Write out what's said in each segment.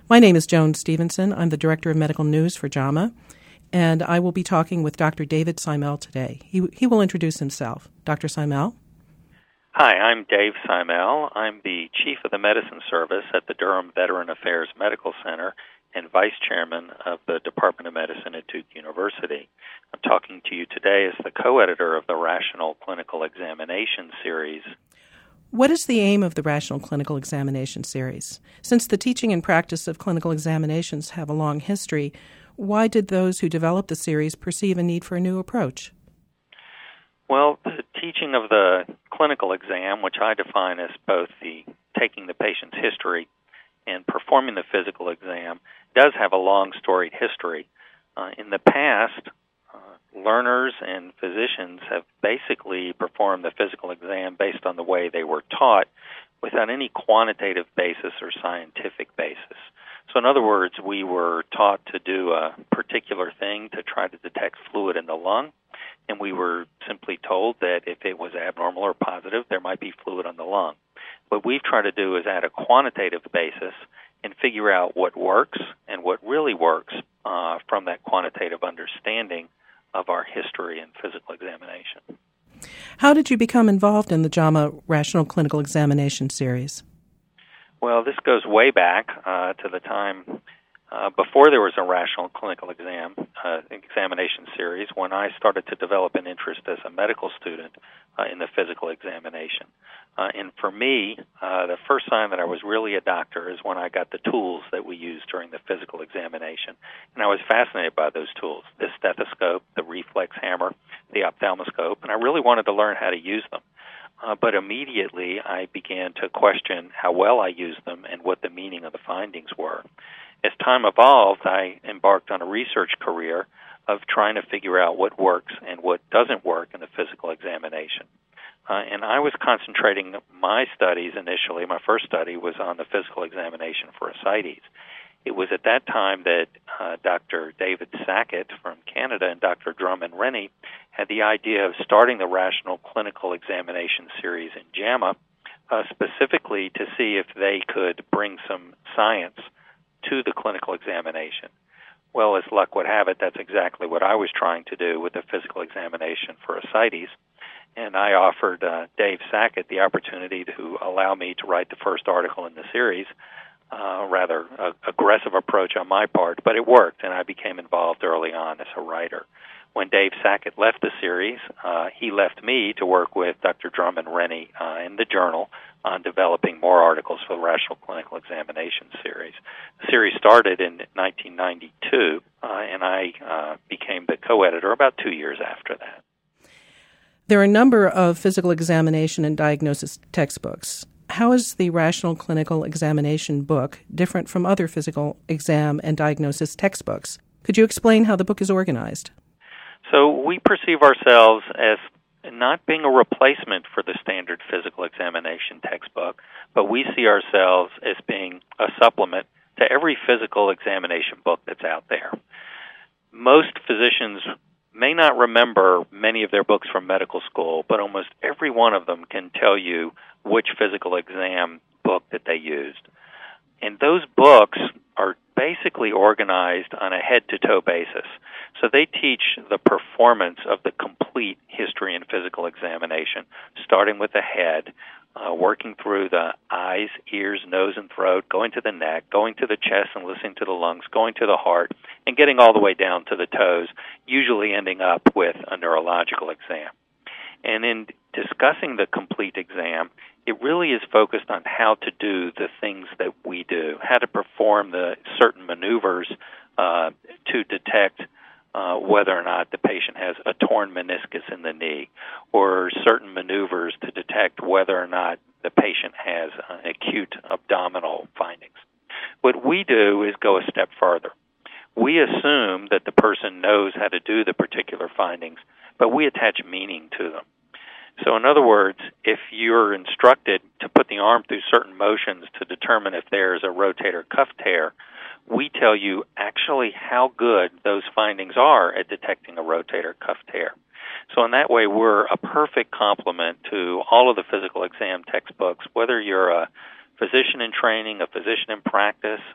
My name is Joan Stevenson. I'm the Director of Medical News for JAMA, and I will be talking with Dr. David Seimel today. He will introduce himself. Dr. Seimel? Hi, I'm Dave Seimel. I'm the Chief of the Medicine Service at the Durham Veteran Affairs Medical Center and Vice Chairman of the Department of Medicine at Duke University. I'm talking to you today as the co-editor of the Rational Clinical Examination Series. What is the aim of the Rational Clinical Examination Series? Since the teaching and practice of clinical examinations have a long history, why did those who developed the series perceive a need for a new approach? Well, the teaching of the clinical exam, which I define as both the taking the patient's history and performing the physical exam, does have a long storied history. In the past, learners and physicians have basically performed the physical exam based on the way they were taught without any quantitative basis or scientific basis. So in other words, we were taught to do a particular thing to try to detect fluid in the lung, and we were simply told that if it was abnormal or positive, there might be fluid on the lung. What we've tried to do is add a quantitative basis and figure out what works and what really works from that quantitative understanding of our history and physical examination. How did you become involved in the JAMA Rational Clinical Examination Series? Well, this goes way back to the time before there was a Rational Clinical Examination Series, when I started to develop an interest as a medical student in the physical examination. And for me, the first sign that I was really a doctor is when I got the tools that we used during the physical examination. And I was fascinated by those tools, the stethoscope, the reflex hammer, the ophthalmoscope, and I really wanted to learn how to use them. But immediately I began to question how well I used them and what the meaning of the findings were. As time evolved, I embarked on a research career of trying to figure out what works and what doesn't work in the physical examination. And I was concentrating my studies initially. My first study was on the physical examination for ascites. It was at that time that Dr. David Sackett from Canada and Dr. Drummond Rennie had the idea of starting the Rational Clinical Examination Series in JAMA, specifically to see if they could bring some science to the clinical examination. Well, as luck would have it, that's exactly what I was trying to do with the physical examination for ascites. And I offered Dave Sackett the opportunity to allow me to write the first article in the series, rather aggressive approach on my part, but it worked, and I became involved early on as a writer. When Dave Sackett left the series, he left me to work with Dr. Drummond Rennie in the journal on developing more articles for the Rational Clinical Examination Series. The series started in 1992, and I became the co-editor about 2 years after that. There are a number of physical examination and diagnosis textbooks. How is the Rational Clinical Examination book different from other physical exam and diagnosis textbooks? Could you explain how the book is organized? So we perceive ourselves as not being a replacement for the standard physical examination textbook, but we see ourselves as being a supplement to every physical examination book that's out there. Most physicians may not remember many of their books from medical school, but almost every one of them can tell you which physical exam book that they used. And those books are basically organized on a head-to-toe basis. So they teach the performance of the complete history and physical examination, starting with the head, working through the eyes, ears, nose, and throat, going to the neck, going to the chest and listening to the lungs, going to the heart, and getting all the way down to the toes, usually ending up with a neurological exam. And in discussing the complete exam, it really is focused on how to do the things that we do, how to perform the certain maneuvers to detect whether or not the patient has a torn meniscus in the knee, or certain maneuvers to detect whether or not the patient has acute abdominal findings. What we do is go a step further. We assume that the person knows how to do the particular findings, but we attach meaning to them. So in other words, if you're instructed to put the arm through certain motions to determine if there's a rotator cuff tear, we tell you actually how good those findings are at detecting a rotator cuff tear. So in that way, we're a perfect complement to all of the physical exam textbooks, whether you're a physician in training, a physician in practice, a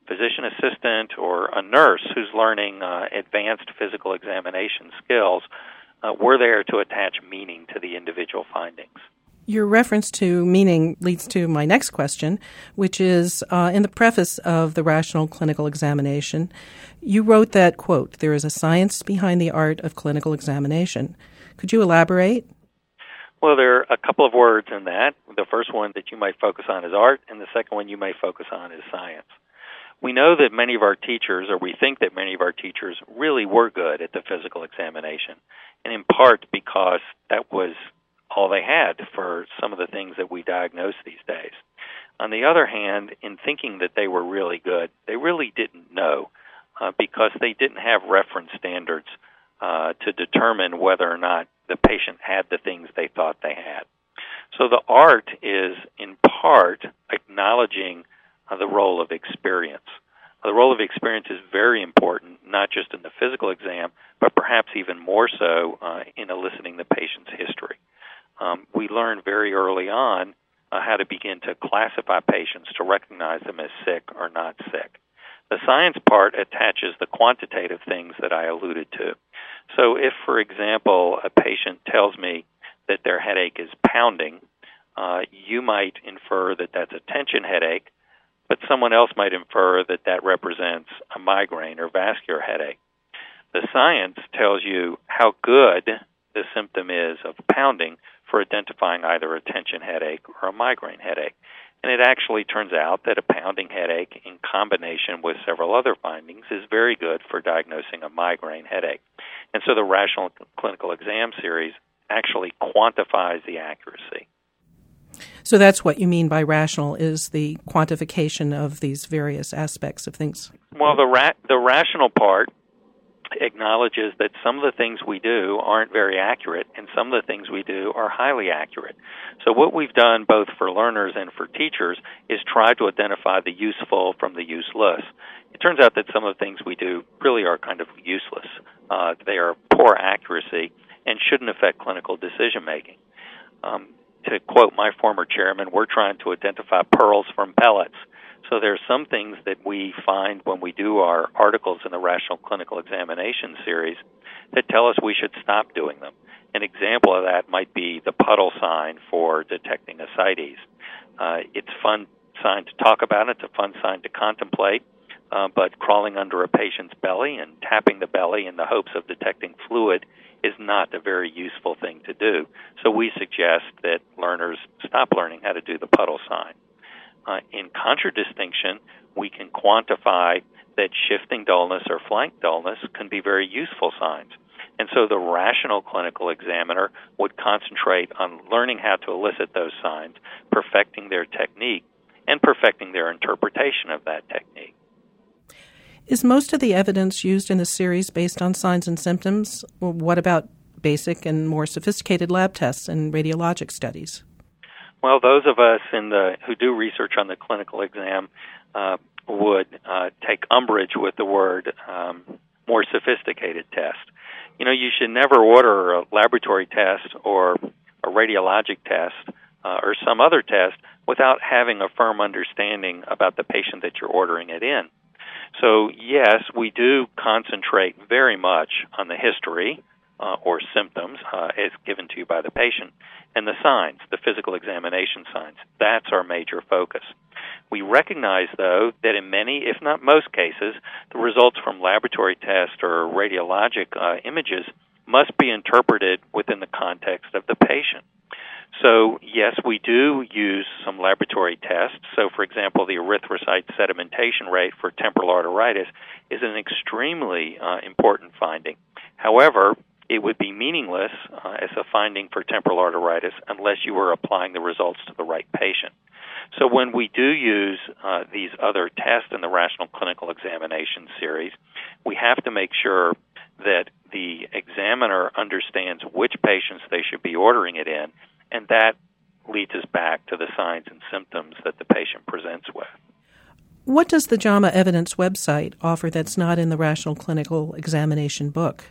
physician assistant or a nurse who's learning advanced physical examination skills, we're there to attach meaning to the individual findings. Your reference to meaning leads to my next question, which is, in the preface of the Rational Clinical Examination, you wrote that, quote, "There is a science behind the art of clinical examination." Could you elaborate? Well, there are a couple of words in that. The first one that you might focus on is art, and the second one you may focus on is science. We know that many of our teachers, or we think that many of our teachers, really were good at the physical examination, and in part because that was all they had for some of the things that we diagnose these days. On the other hand, in thinking that they were really good, they really didn't know because they didn't have reference standards to determine whether or not the patient had the things they thought they had. So the art is, in part, acknowledging the role of experience. The role of experience is very important, not just in the physical exam, but perhaps even more so in eliciting the patient's history. We learn very early on how to begin to classify patients to recognize them as sick or not sick. The science part attaches the quantitative things that I alluded to. So if, for example, a patient tells me that their headache is pounding, you might infer that that's a tension headache, but someone else might infer that that represents a migraine or vascular headache. The science tells you how good the symptom is of pounding for identifying either a tension headache or a migraine headache. And it actually turns out that a pounding headache in combination with several other findings is very good for diagnosing a migraine headache. And so the Rational Clinical Exam series actually quantifies the accuracy. So that's what you mean by rational, is the quantification of these various aspects of things. Well, the rational part acknowledges that some of the things we do aren't very accurate, and some of the things we do are highly accurate. So what we've done, both for learners and for teachers, is try to identify the useful from the useless. It turns out that some of the things we do really are kind of useless. They are poor accuracy and shouldn't affect clinical decision-making. To quote my former chairman, we're trying to identify pearls from pellets. So there are some things that we find when we do our articles in the Rational Clinical Examination series that tell us we should stop doing them. An example of that might be the puddle sign for detecting ascites. It's a fun sign to talk about. It's a fun sign to contemplate. But crawling under a patient's belly and tapping the belly in the hopes of detecting fluid is not a very useful thing to do. So we suggest that learners stop learning how to do the puddle sign. In contradistinction, we can quantify that shifting dullness or flank dullness can be very useful signs. And so the rational clinical examiner would concentrate on learning how to elicit those signs, perfecting their technique, and perfecting their interpretation of that technique. Is most of the evidence used in the series based on signs and symptoms? Well, what about basic and more sophisticated lab tests and radiologic studies? Well, those of us who do research on the clinical exam would take umbrage with the word more sophisticated test. You know, you should never order a laboratory test or a radiologic test or some other test without having a firm understanding about the patient that you're ordering it in. So, yes, we do concentrate very much on the history or symptoms as given to you by the patient, and the signs, the physical examination signs. That's our major focus. We recognize, though, that in many, if not most cases, the results from laboratory tests or radiologic images must be interpreted within the context of the patient. So, yes, we do use some laboratory tests. So, for example, the erythrocyte sedimentation rate for temporal arteritis is an extremely important finding. However, it would be meaningless as a finding for temporal arteritis unless you were applying the results to the right patient. So when we do use these other tests in the Rational Clinical Examination series, we have to make sure that the examiner understands which patients they should be ordering it in, and that leads us back to the signs and symptoms that the patient presents with. What does the JAMA Evidence website offer that's not in the Rational Clinical Examination book?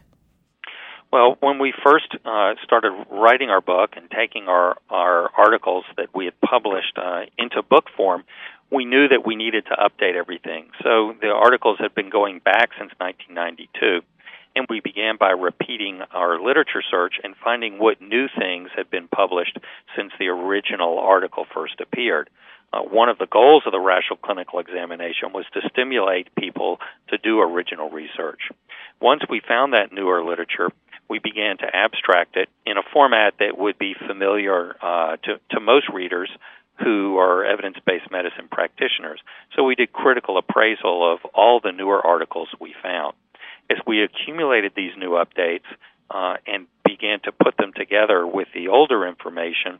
Well, when we first started writing our book and taking our articles that we had published into book form, we knew that we needed to update everything. So the articles had been going back since 1992, and we began by repeating our literature search and finding what new things had been published since the original article first appeared. One of the goals of the Rational Clinical Examination was to stimulate people to do original research. Once we found that newer literature, we began to abstract it in a format that would be familiar to most readers who are evidence-based medicine practitioners. So we did critical appraisal of all the newer articles we found. As we accumulated these new updates and began to put them together with the older information,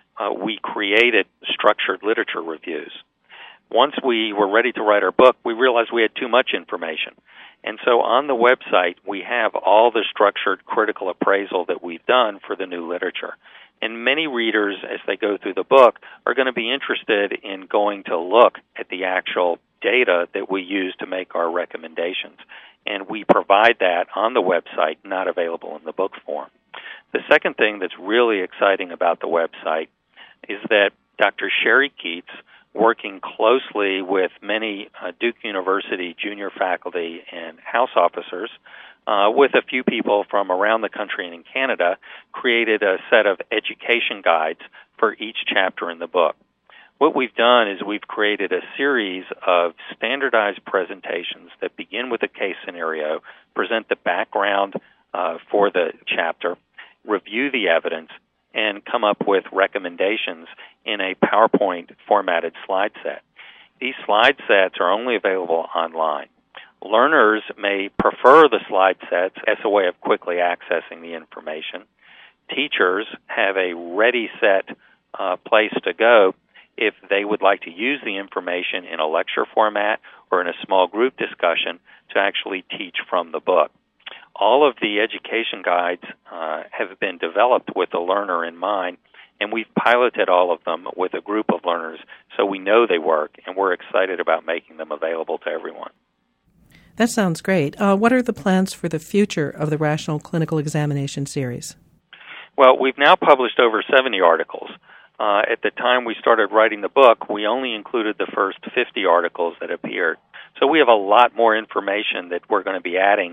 we created structured literature reviews. Once we were ready to write our book, we realized we had too much information. And so on the website, we have all the structured critical appraisal that we've done for the new literature. And many readers, as they go through the book, are going to be interested in going to look at the actual data that we use to make our recommendations. And we provide that on the website, not available in the book form. The second thing that's really exciting about the website is that Dr. Sherry Keats, working closely with many Duke University junior faculty and house officers, with a few people from around the country and in Canada, created a set of education guides for each chapter in the book. What we've done is we've created a series of standardized presentations that begin with a case scenario, present the background for the chapter, review the evidence, and come up with recommendations in a PowerPoint formatted slide set. These slide sets are only available online. Learners may prefer the slide sets as a way of quickly accessing the information. Teachers have a ready set place to go if they would like to use the information in a lecture format or in a small group discussion to actually teach from the book. All of the education guides have been developed with the learner in mind, and we've piloted all of them with a group of learners so we know they work, and we're excited about making them available to everyone. That sounds great. What are the plans for the future of the Rational Clinical Examination series? Well, we've now published over 70 articles. At the time we started writing the book, we only included the first 50 articles that appeared. So we have a lot more information that we're going to be adding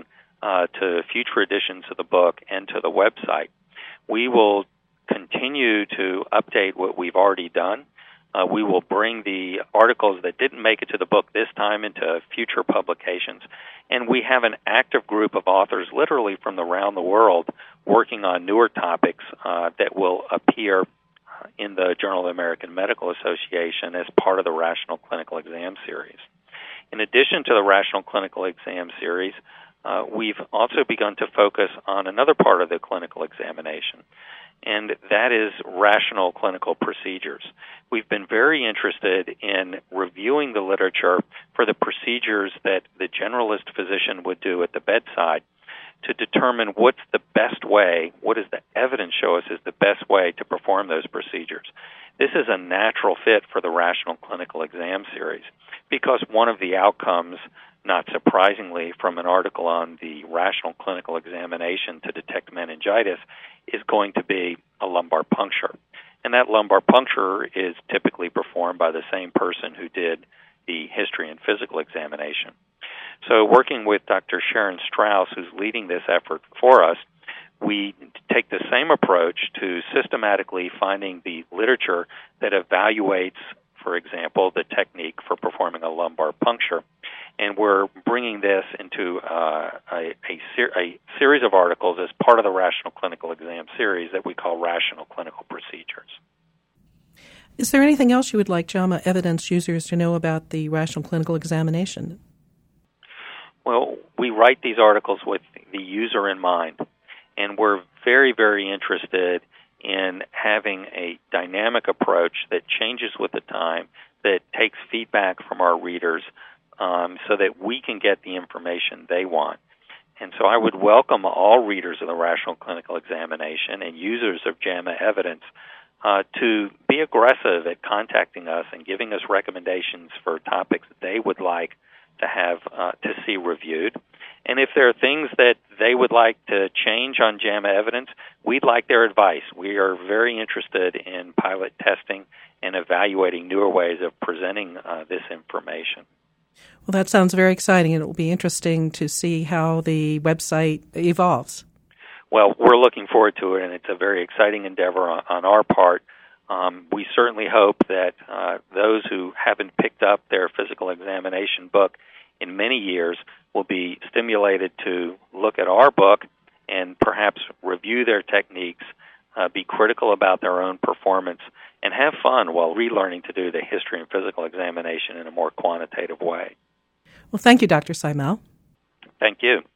to future editions of the book and to the website. We will continue to update what we've already done. We will bring the articles that didn't make it to the book this time into future publications. And we have an active group of authors literally from around the world working on newer topics that will appear in the Journal of the American Medical Association as part of the Rational Clinical Exam series. In addition to the Rational Clinical Exam series, we've also begun to focus on another part of the clinical examination, and that is rational clinical procedures. We've been very interested in reviewing the literature for the procedures that the generalist physician would do at the bedside to determine what's the best way, what does the evidence show us is the best way to perform those procedures. This is a natural fit for the Rational Clinical Exam series because one of the outcomes, not surprisingly, from an article on the rational clinical examination to detect meningitis is going to be a lumbar puncture. And that lumbar puncture is typically performed by the same person who did the history and physical examination. So working with Dr. Sharon Strauss, who's leading this effort for us, we take the same approach to systematically finding the literature that evaluates, for example, the technique for performing a lumbar puncture. And we're bringing this into a series of articles as part of the Rational Clinical Exam series that we call Rational Clinical Procedures. Is there anything else you would like JAMA evidence users to know about the Rational Clinical Examination? Well, we write these articles with the user in mind, and we're very, very interested in having a dynamic approach that changes with the time, that takes feedback from our readers, so that we can get the information they want. And so I would welcome all readers of the Rational Clinical Examination and users of JAMA evidence to be aggressive at contacting us and giving us recommendations for topics that they would like to have to see reviewed. And if there are things that they would like to change on JAMA evidence, we'd like their advice. We are very interested in pilot testing and evaluating newer ways of presenting this information. Well, that sounds very exciting, and it will be interesting to see how the website evolves. Well, we're looking forward to it, and it's a very exciting endeavor on our part. We certainly hope that those who haven't picked up their physical examination book in many years will be stimulated to look at our book and perhaps review their techniques, be critical about their own performance, and have fun while relearning to do the history and physical examination in a more quantitative way. Well, thank you, Dr. Seimel. Thank you.